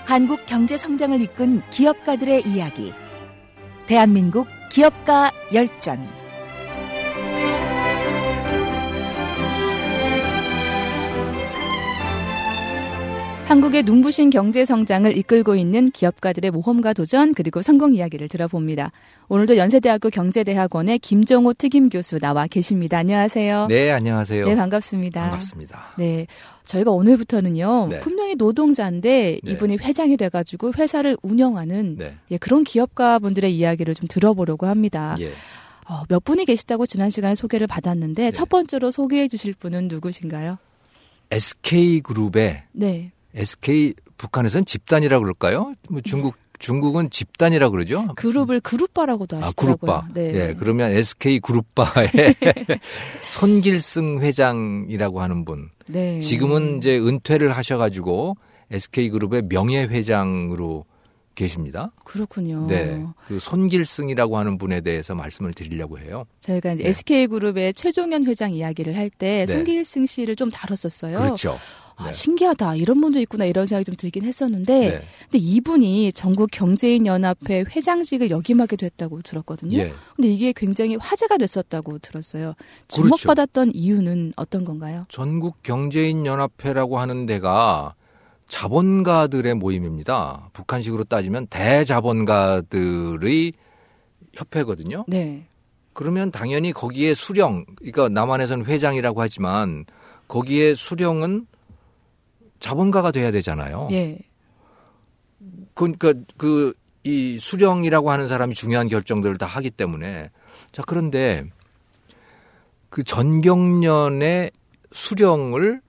한국 경제 성장을 이끈 기업가들의 이야기. 대한민국 기업가 열전. 한국의 눈부신 경제 성장을 이끌고 있는 기업가들의 모험과 도전 그리고 성공 이야기를 들어봅니다. 오늘도 연세대학교 경제대학원의 김정호 특임교수 나와 계십니다. 안녕하세요. 네, 안녕하세요. 네, 반갑습니다. 반갑습니다. 네, 저희가 오늘부터는요. 네. 분명히 노동자인데 네. 이분이 회장이 돼가지고 회사를 운영하는 네. 그런 기업가분들의 이야기를 좀 들어보려고 합니다. 예. 몇 분이 계시다고 지난 시간에 소개를 받았는데 네. 첫 번째로 소개해 주실 분은 누구신가요? SK그룹의 네. SK 북한에서는 집단이라고 그럴까요? 뭐 중국은 집단이라고 그러죠. 그룹을 그룹바라고도 하시더라고요. 그룹바. 네. 예, 그러면 SK 그룹바의 손길승 회장이라고 하는 분. 네. 지금은 이제 은퇴를 하셔가지고 SK 그룹의 명예회장으로 계십니다. 그렇군요. 네, 그 손길승이라고 하는 분에 대해서 말씀을 드리려고 해요. 저희가 이제 네. SK그룹의 최종현 회장 이야기를 할 때 네. 손길승 씨를 좀 다뤘었어요. 그렇죠. 네. 신기하다. 이런 분도 있구나. 이런 생각이 좀 들긴 했었는데 네. 근데 이분이 전국경제인연합회 회장직을 역임하게 됐다고 들었거든요. 예. 근데 이게 굉장히 화제가 됐었다고 들었어요. 그렇죠. 주목받았던 이유는 어떤 건가요? 전국경제인연합회라고 하는 데가 자본가들의 모임입니다. 북한식으로 따지면 대자본가들의 협회거든요. 네. 그러면 당연히 거기에 수령, 그러니까 남한에서는 회장이라고 하지만 거기에 수령은 자본가가 돼야 되잖아요. 예. 그러니까 이 수령이라고 하는 사람이 중요한 결정들을 다 하기 때문에 자, 그런데 그 전경련의 수령을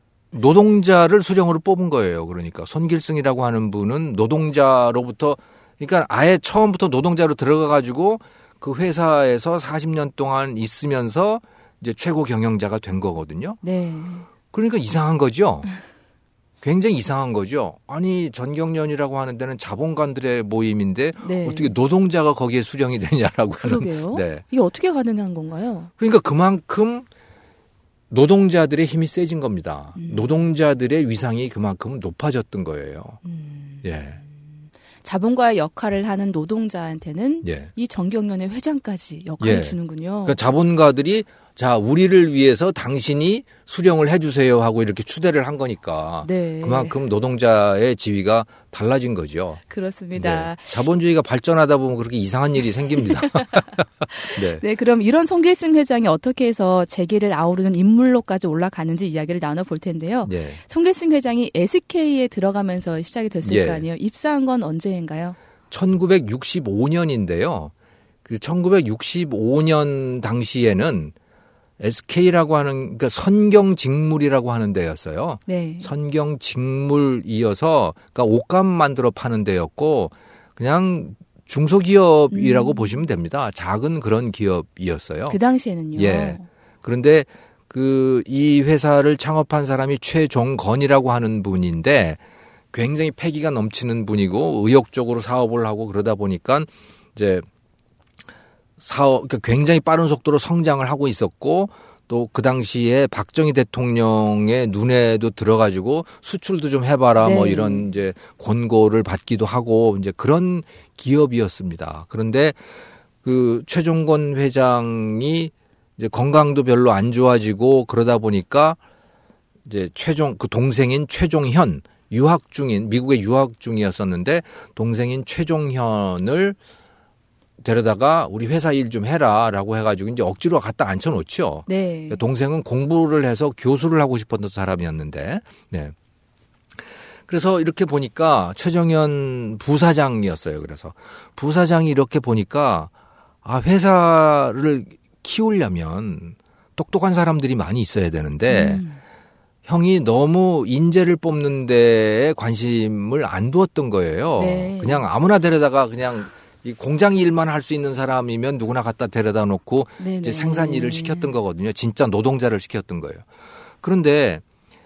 노동자를 수령으로 뽑은 거예요. 그러니까 손길승이라고 하는 분은 노동자로부터 그러니까 아예 처음부터 노동자로 들어가 가지고 그 회사에서 40년 동안 있으면서 이제 최고 경영자가 된 거거든요. 네. 그러니까 이상한 거죠. 굉장히 이상한 거죠. 아니 전경련이라고 하는 데는 자본가들의 모임인데 네. 어떻게 노동자가 거기에 수령이 되냐라고 그러게요. 하는. 네. 이게 어떻게 가능한 건가요? 그러니까 그만큼 노동자들의 힘이 세진 겁니다. 노동자들의 위상이 그만큼 높아졌던 거예요. 예. 자본가의 역할을 하는 노동자한테는 예. 이 전경련의 회장까지 역할을 예. 주는군요. 그러니까 자본가들이 자, 우리를 위해서 당신이 수령을 해 주세요 하고 이렇게 추대를 한 거니까 네. 그만큼 노동자의 지위가 달라진 거죠. 그렇습니다. 네. 자본주의가 발전하다 보면 그렇게 이상한 일이 생깁니다. 네. 네, 그럼 이런 손길승 회장이 어떻게 해서 재기를 아우르는 인물로까지 올라가는지 이야기를 나눠볼 텐데요. 네. 손길승 회장이 SK에 들어가면서 시작이 됐을 예. 거 아니에요. 입사한 건 언제인가요? 1965년인데요. 그 1965년 당시에는 SK라고 하는 그러니까 선경직물이라고 하는 데였어요. 네. 선경직물이어서 그러니까 옷감 만들어 파는 데였고 그냥 중소기업이라고 보시면 됩니다. 작은 그런 기업이었어요. 그 당시에는요. 예. 그런데 이 회사를 창업한 사람이 최종건이라고 하는 분인데 굉장히 패기가 넘치는 분이고 의욕적으로 사업을 하고 그러다 보니까 이제 그러니까 굉장히 빠른 속도로 성장을 하고 있었고 또 그 당시에 박정희 대통령의 눈에도 들어가지고 수출도 좀 해봐라 네. 뭐 이런 이제 권고를 받기도 하고 이제 그런 기업이었습니다. 그런데 그 최종건 회장이 이제 건강도 별로 안 좋아지고 그러다 보니까 이제 그 동생인 최종현 미국에 유학 중이었었는데 동생인 최종현을 데려다가 우리 회사 일 좀 해라라고 해가지고 이제 억지로 갖다 앉혀놓죠. 네. 동생은 공부를 해서 교수를 하고 싶었던 사람이었는데, 네. 그래서 이렇게 보니까 최정현 부사장이었어요. 그래서 부사장이 이렇게 보니까 회사를 키우려면 똑똑한 사람들이 많이 있어야 되는데 형이 너무 인재를 뽑는 데에 관심을 안 두었던 거예요. 네. 그냥 아무나 데려다가 그냥 이 공장 일만 할 수 있는 사람이면 누구나 갖다 데려다 놓고 네네. 이제 생산 일을 시켰던 거거든요. 진짜 노동자를 시켰던 거예요. 그런데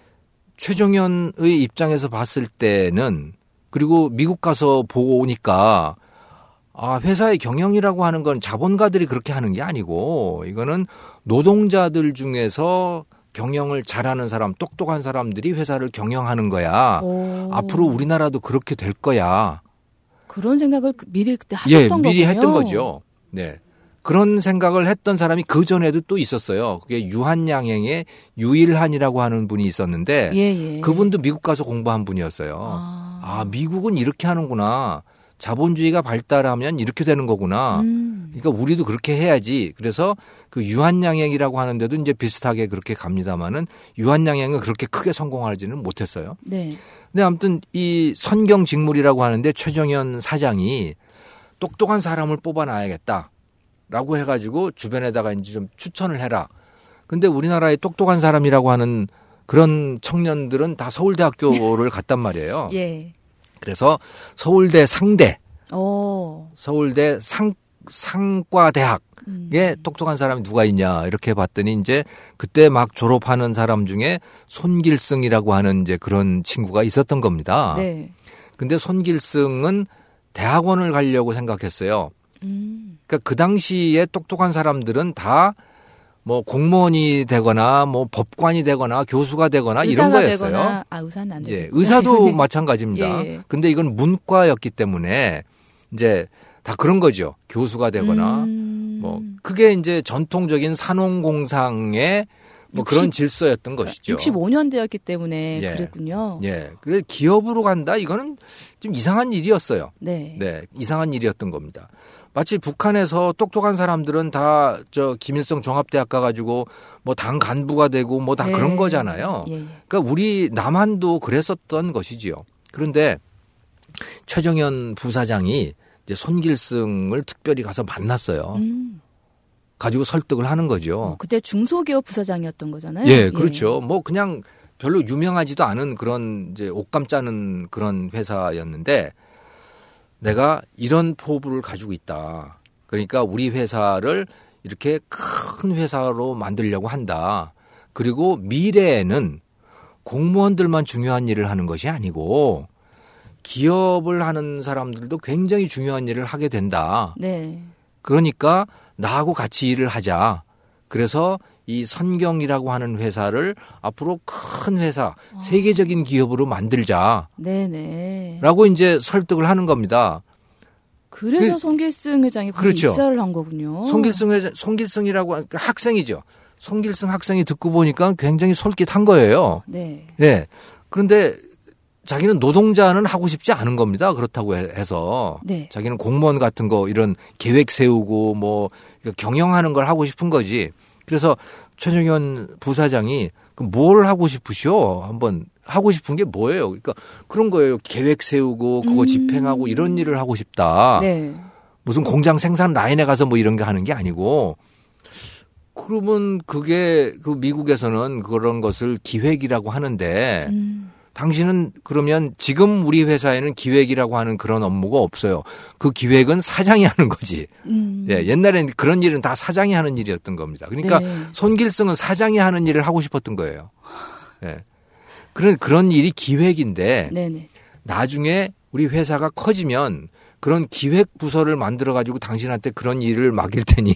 최정현의 입장에서 봤을 때는 그리고 미국 가서 보고 오니까 회사의 경영이라고 하는 건 자본가들이 그렇게 하는 게 아니고 이거는 노동자들 중에서 경영을 잘하는 사람, 똑똑한 사람들이 회사를 경영하는 거야. 오. 앞으로 우리나라도 그렇게 될 거야. 그런 생각을 미리 그때 하셨던 거군요. 미리 했던 거죠. 네. 그런 생각을 했던 사람이 그 전에도 또 있었어요. 그게 유한양행의 유일한이라고 하는 분이 있었는데 예. 그분도 미국 가서 공부한 분이었어요. 미국은 이렇게 하는구나. 자본주의가 발달하면 이렇게 되는 거구나. 그러니까 우리도 그렇게 해야지. 그래서 그 유한양행이라고 하는데도 이제 비슷하게 그렇게 갑니다마는 유한양행은 그렇게 크게 성공하지는 못했어요. 네. 근데 아무튼 이 선경직물이라고 하는데 최정현 사장이 똑똑한 사람을 뽑아놔야겠다. 라고 해가지고 주변에다가 이제 좀 추천을 해라. 근데 우리나라의 똑똑한 사람이라고 하는 그런 청년들은 다 서울대학교를 갔단 말이에요. 예. 그래서 서울대 상대, 서울대 상과대학에 똑똑한 사람이 누가 있냐 이렇게 봤더니 이제 그때 막 졸업하는 사람 중에 손길승이라고 하는 이제 그런 친구가 있었던 겁니다. 네. 근데 손길승은 대학원을 가려고 생각했어요. 그러니까 그 당시에 똑똑한 사람들은 다 뭐 공무원이 되거나 뭐 법관이 되거나 교수가 되거나 이런 거였어요. 되거나, 의사는 안 되죠. 예, 의사도 마찬가지입니다. 예. 근데 이건 문과였기 때문에 이제 다 그런 거죠. 교수가 되거나 뭐 그게 이제 전통적인 산업공상의 뭐 그런 질서였던 것이죠. 65년대였기 때문에 예. 그랬군요. 예. 그래서 기업으로 간다 이거는 좀 이상한 일이었어요. 네. 네, 이상한 일이었던 겁니다. 마치 북한에서 똑똑한 사람들은 다 김일성 종합대학 가가지고 뭐 당 간부가 되고 뭐 다 그런 거잖아요. 예. 그러니까 우리 남한도 그랬었던 것이지요. 그런데 최정현 부사장이 이제 손길승을 특별히 가서 만났어요. 가지고 설득을 하는 거죠. 그때 중소기업 부사장이었던 거잖아요. 예, 그렇죠. 뭐 그냥 별로 유명하지도 않은 그런 이제 옷감 짜는 그런 회사였는데 내가 이런 포부를 가지고 있다. 그러니까 우리 회사를 이렇게 큰 회사로 만들려고 한다. 그리고 미래에는 공무원들만 중요한 일을 하는 것이 아니고 기업을 하는 사람들도 굉장히 중요한 일을 하게 된다. 네. 그러니까 나하고 같이 일을 하자. 그래서 이 선경이라고 하는 회사를 앞으로 큰 회사, 세계적인 기업으로 만들자. 네네. 라고 이제 설득을 하는 겁니다. 그래서 손길승 회장이 거기 그렇죠. 입사를 한 거군요. 손길승이라고 하니까 학생이죠. 손길승 학생이 듣고 보니까 굉장히 솔깃한 거예요. 네. 네. 그런데 자기는 노동자는 하고 싶지 않은 겁니다. 그렇다고 해서. 네. 자기는 공무원 같은 거 이런 계획 세우고 뭐 경영하는 걸 하고 싶은 거지. 그래서 최정현 부사장이 뭘 하고 싶으시오? 한번 하고 싶은 게 뭐예요? 그러니까 그런 거예요. 계획 세우고 그거 집행하고 이런 일을 하고 싶다. 네. 무슨 공장 생산 라인에 가서 뭐 이런 게 하는 게 아니고 그러면 그게 그 미국에서는 그런 것을 기획이라고 하는데 당신은 그러면 지금 우리 회사에는 기획이라고 하는 그런 업무가 없어요. 그 기획은 사장이 하는 거지. 예, 옛날에는 그런 일은 다 사장이 하는 일이었던 겁니다. 그러니까 네. 손길승은 사장이 하는 일을 하고 싶었던 거예요. 예. 그런 일이 기획인데 네네. 나중에 우리 회사가 커지면 그런 기획 부서를 만들어 가지고 당신한테 그런 일을 맡길 테니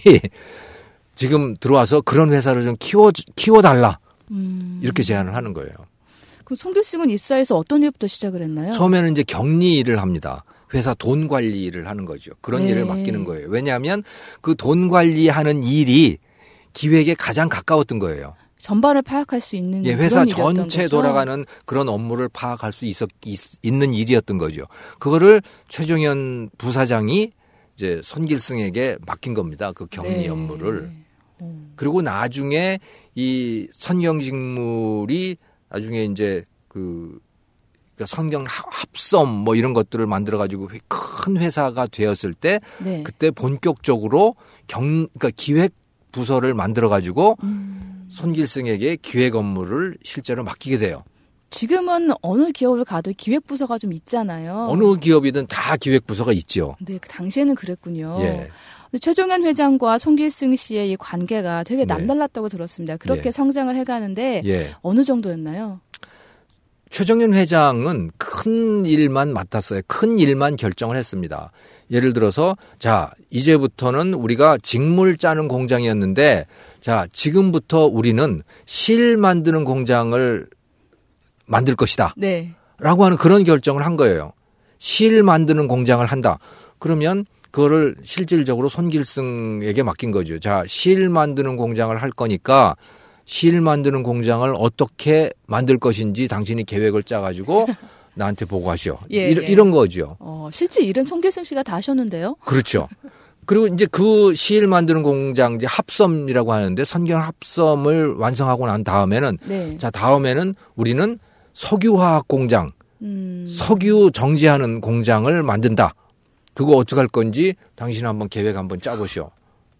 지금 들어와서 그런 회사를 좀 키워달라. 이렇게 제안을 하는 거예요. 그럼 손길승은 입사해서 어떤 일부터 시작을 했나요? 처음에는 이제 격리 일을 합니다. 회사 돈 관리 일을 하는 거죠. 그런 네. 일을 맡기는 거예요. 왜냐하면 그 돈 관리하는 일이 기획에 가장 가까웠던 거예요. 전반을 파악할 수 있는 예, 회사 그런 일이었던 전체 거죠? 돌아가는 그런 업무를 파악할 수 있는 일이었던 거죠. 그거를 최정현 부사장이 이제 손길승에게 맡긴 겁니다. 그 격리 네. 업무를. 그리고 나중에 이 선경직물이 나중에 이제 그러니까 선경 합섬 뭐 이런 것들을 만들어 가지고 큰 회사가 되었을 때 네. 그때 본격적으로 그러니까 기획 부서를 만들어 가지고 손길승에게 기획 업무를 실제로 맡기게 돼요. 지금은 어느 기업을 가도 기획부서가 좀 있잖아요. 어느 기업이든 다 기획 부서가 있죠. 네, 그 당시에는 그랬군요. 예. 최종현 회장과 손길승 씨의 이 관계가 되게 네. 남달랐다고 들었습니다. 그렇게 예. 성장을 해가는데 예. 어느 정도였나요? 최정윤 회장은 큰 일만 맡았어요. 큰 일만 결정을 했습니다. 예를 들어서 자, 이제부터는 우리가 직물 짜는 공장이었는데 자, 지금부터 우리는 실 만드는 공장을 만들 것이다. 네. 라고 하는 그런 결정을 한 거예요. 실 만드는 공장을 한다. 그러면 그거를 실질적으로 손길승에게 맡긴 거죠. 자, 실 만드는 공장을 할 거니까 실 만드는 공장을 어떻게 만들 것인지 당신이 계획을 짜가지고 나한테 보고하시오. 예, 이런 거죠. 실제 일은 손길승 씨가 다 하셨는데요. 그렇죠. 그리고 이제 그 실 만드는 공장 이제 합섬이라고 하는데 선경 합섬을 완성하고 난 다음에는 네. 자, 다음에는 우리는 석유화학 공장, 석유 정제하는 공장을 만든다. 그거 어떻게 할 건지 당신 한번 계획 한번 짜보시오.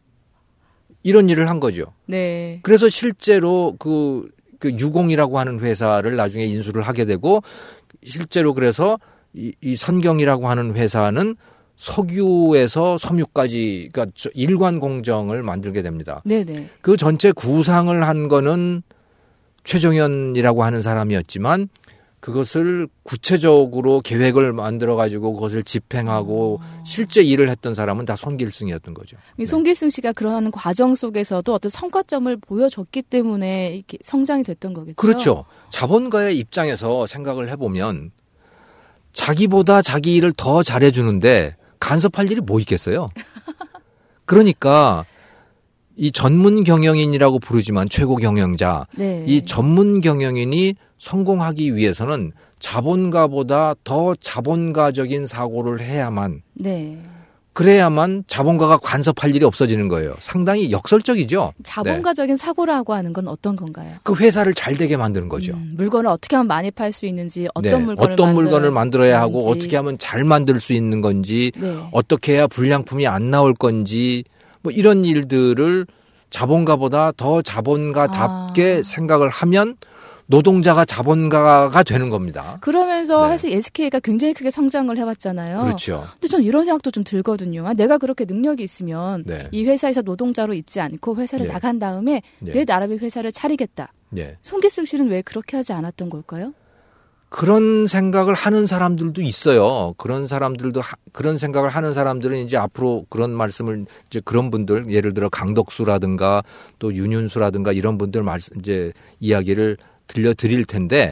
이런 일을 한 거죠. 네. 그래서 실제로 그 유공이라고 하는 회사를 나중에 인수를 하게 되고 실제로 그래서 이 선경이라고 하는 회사는 석유에서 섬유까지 그러니까 일관 공정을 만들게 됩니다. 네네. 그 전체 구상을 한 거는 최정현이라고 하는 사람이었지만 그것을 구체적으로 계획을 만들어 가지고 그것을 집행하고 실제 일을 했던 사람은 다 손길승이었던 거죠. 손길승 씨가 그러한 과정 속에서도 어떤 성과점을 보여줬기 때문에 이렇게 성장이 됐던 거겠죠. 그렇죠. 자본가의 입장에서 생각을 해보면 자기보다 자기 일을 더 잘해주는데 간섭할 일이 뭐 있겠어요. 그러니까 이 전문 경영인이라고 부르지만 최고 경영자, 네. 이 전문 경영인이 성공하기 위해서는 자본가보다 더 자본가적인 사고를 해야만, 네. 그래야만 자본가가 간섭할 일이 없어지는 거예요. 상당히 역설적이죠. 자본가적인 사고라고 하는 건 어떤 건가요? 그 회사를 잘 되게 만드는 거죠. 물건을 어떻게 하면 많이 팔 수 있는지, 어떤 물건을 만들어야 하고 어떻게 하면 잘 만들 수 있는 건지, 어떻게 해야 불량품이 안 나올 건지, 뭐 이런 일들을 자본가보다 더 자본가답게 생각을 하면 노동자가 자본가가 되는 겁니다. 그러면서 사실 SK가 굉장히 크게 성장을 해왔잖아요. 그렇죠. 근데 전 이런 생각도 좀 들거든요. 내가 그렇게 능력이 있으면 이 회사에서 노동자로 있지 않고 회사를 나간 다음에 내 나름의 회사를 차리겠다. 손길승 씨는 왜 그렇게 하지 않았던 걸까요? 그런 생각을 하는 사람들도 있어요. 그런 생각을 하는 사람들은 이제 앞으로 그런 말씀을 이제 그런 분들 예를 들어 강덕수라든가 또 윤윤수라든가 이런 분들 이제 이야기를 들려드릴 텐데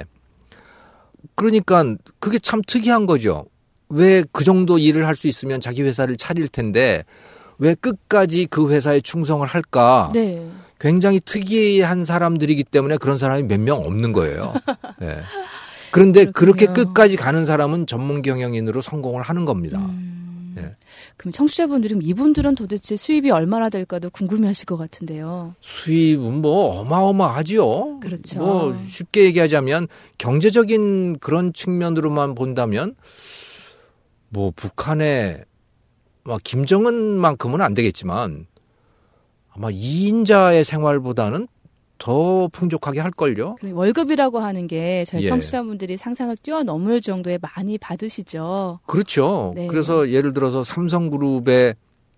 그러니까 그게 참 특이한 거죠. 왜 그 정도 일을 할 수 있으면 자기 회사를 차릴 텐데 왜 끝까지 그 회사에 충성을 할까? 네. 굉장히 특이한 사람들이기 때문에 그런 사람이 몇 명 없는 거예요. 네. 그런데 그렇군요. 그렇게 끝까지 가는 사람은 전문 경영인으로 성공을 하는 겁니다. 네. 그럼 청취자분들이 이분들은 도대체 수입이 얼마나 될까도 궁금해하실 것 같은데요. 수입은 뭐 어마어마하지요. 그렇죠. 뭐 쉽게 얘기하자면 경제적인 그런 측면으로만 본다면 뭐 북한의 김정은만큼은 안 되겠지만 아마 2인자의 생활보다는 더 풍족하게 할걸요. 월급이라고 하는 게 저희 청취자분들이 상상을 뛰어넘을 정도에 많이 받으시죠. 그렇죠. 네. 그래서 예를 들어서 삼성그룹의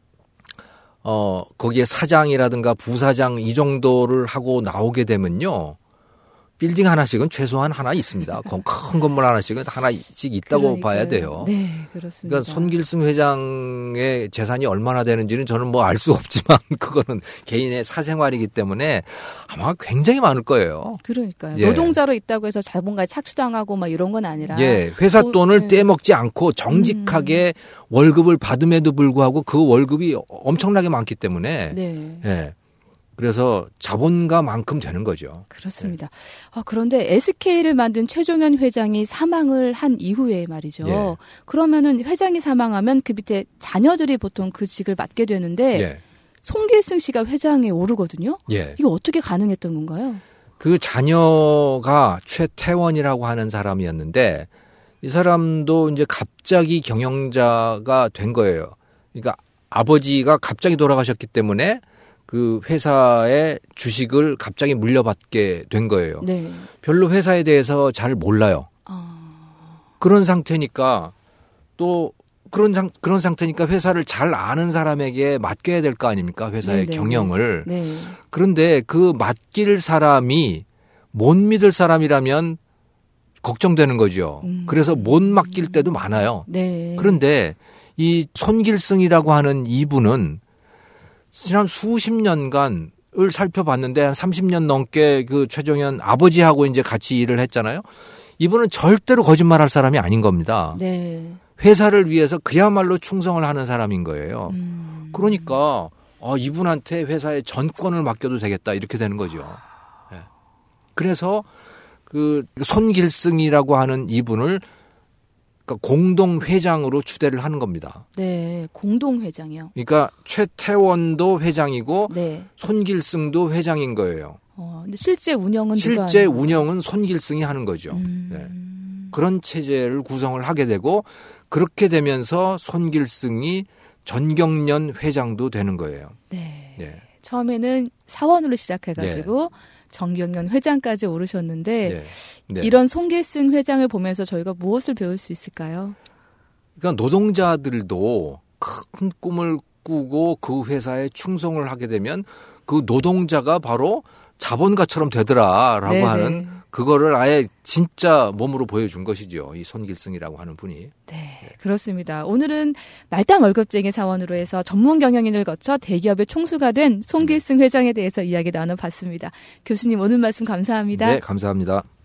거기에 사장이라든가 부사장 이 정도를 하고 나오게 되면요. 빌딩 하나씩은 최소한 하나 있습니다. 큰 건물 하나씩은 하나씩 있다고 봐야 돼요. 네, 그렇습니다. 그러니까 손길승 회장의 재산이 얼마나 되는지는 저는 뭐 알 수 없지만 그거는 개인의 사생활이기 때문에 아마 굉장히 많을 거예요. 그러니까요. 노동자로 있다고 해서 자본가에 착수당하고 막 이런 건 아니라. 회사 돈을 떼먹지 않고 정직하게 월급을 받음에도 불구하고 그 월급이 엄청나게 많기 때문에. 그래서 자본가만큼 되는 거죠. 그렇습니다. 그런데 SK를 만든 최종현 회장이 사망을 한 이후에 말이죠. 그러면은 회장이 사망하면 그 밑에 자녀들이 보통 그 직을 맡게 되는데 손길승 씨가 회장에 오르거든요. 이거 어떻게 가능했던 건가요? 그 자녀가 최태원이라고 하는 사람이었는데 이 사람도 이제 갑자기 경영자가 된 거예요. 그러니까 아버지가 갑자기 돌아가셨기 때문에 그 회사의 주식을 갑자기 물려받게 된 거예요. 별로 회사에 대해서 잘 몰라요. 그런 상태니까 또 그런 상태니까 회사를 잘 아는 사람에게 맡겨야 될 거 아닙니까? 회사의 경영을. 그런데 그 맡길 사람이 못 믿을 사람이라면 걱정되는 거죠. 그래서 못 맡길 때도 많아요. 네. 그런데 이 손길승이라고 하는 이분은 지난 수십 년간을 살펴봤는데 한 30년 넘게 그 최종현 아버지하고 이제 같이 일을 했잖아요. 이분은 절대로 거짓말할 사람이 아닌 겁니다. 네. 회사를 위해서 그야말로 충성을 하는 사람인 거예요. 그러니까 이분한테 회사의 전권을 맡겨도 되겠다 이렇게 되는 거죠. 네. 그래서 그 손길승이라고 하는 이분을 그러니까 공동회장으로 추대를 하는 겁니다. 네, 공동회장이요. 그러니까 최태원도 회장이고 네. 손길승도 회장인 거예요. 근데 실제 운영은 실제 운영은 손길승이 하는 거죠. 네. 그런 체제를 구성을 하게 되고 그렇게 되면서 손길승이 전경련 회장도 되는 거예요. 네. 네. 처음에는 사원으로 시작해가지고 전경련 회장까지 오르셨는데 네. 네. 이런 손길승 회장을 보면서 저희가 무엇을 배울 수 있을까요? 그러니까 노동자들도 큰 꿈을 꾸고 그 회사에 충성을 하게 되면 그 노동자가 바로 자본가처럼 되더라라고 네네. 하는 그거를 아예 진짜 몸으로 보여준 것이죠. 이 손길승이라고 하는 분이. 네, 그렇습니다. 오늘은 말단 월급쟁이 사원으로 해서 전문 경영인을 거쳐 대기업의 총수가 된 손길승 회장에 대해서 이야기 나눠봤습니다. 교수님 오늘 말씀 감사합니다. 네, 감사합니다.